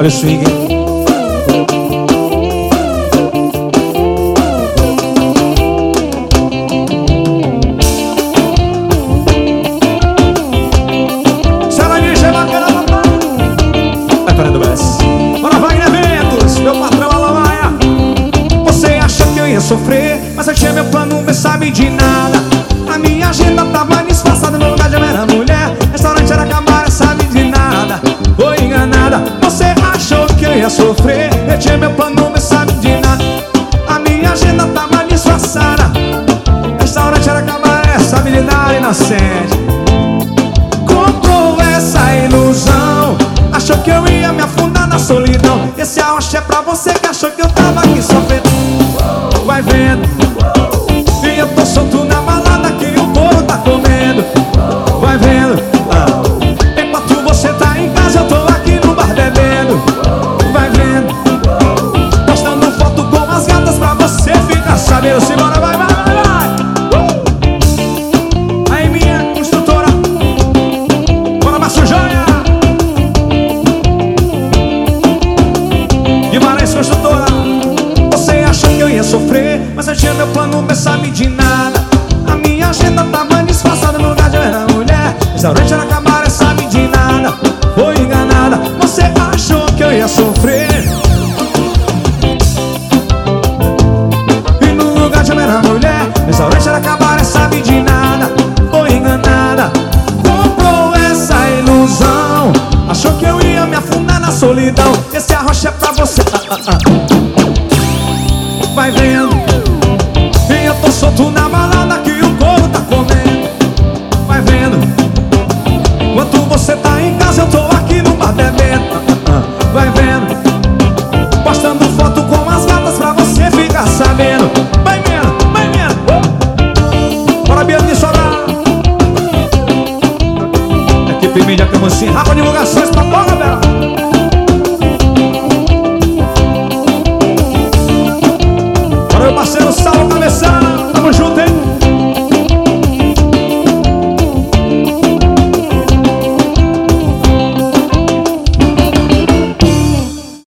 Olha o swing. Será que chama aquela papai? Vai parando o braço. Bora, Wagner Eventos, meu patrão Alamaia. Você achou que eu ia sofrer, mas eu tinha meu plano, não sabe de nada. A minha agenda tava disfarçada, no lugar de eu era mulher, restaurante era camarada, sabe de nada. Foi enganada, você achou que eu ia sofrer, eu tinha meu plano, não sabe de nada. A minha agenda tava disfarçada, restaurante era camarada, sabe de nada, inocente. Comprou essa ilusão, achou que eu ia me afundar na solidão. Esse arrocha é pra você que achou que eu tava aqui sofrendo. Vai vendo, e eu tô solto na balada que o couro tá comendo. Vai vendo, enquanto você tá em casa eu tô aqui no bar bebendo. Vai vendo, postando foto com as gatas pra você ficar sabendo. Simbora, vai, vai, vai, vai. Aí minha instrutora, bora Márcio Joia, Guimarães Construtora. Você achou que eu ia sofrer, mas eu tinha meu plano, não sabe de nada. A minha agenda tava disfarçada, no lugar de eu era mulher, restaurante era camarada, sabe de nada. Foi enganada, você achou que eu ia sofrer, e no lugar de eu era mulher, restaurante era camarada, sabe de nada. Foi enganada, comprou essa ilusão, achou que eu ia me afundar na solidão. Esse arrocha é pra você. Vai vendo, e eu tô solto na balada que o couro tá comendo. Vai vendo, enquanto você tá em casa eu tô aqui no bar bebendo. Vai vendo, postando foto com as gatas pra você ficar sabendo. Vai vendo, vai vendo. Bora, Biano de Sobrar. Equipe mídia que eu vou ensinar com divulgações pra porra, Bela. Meu parceiro Sal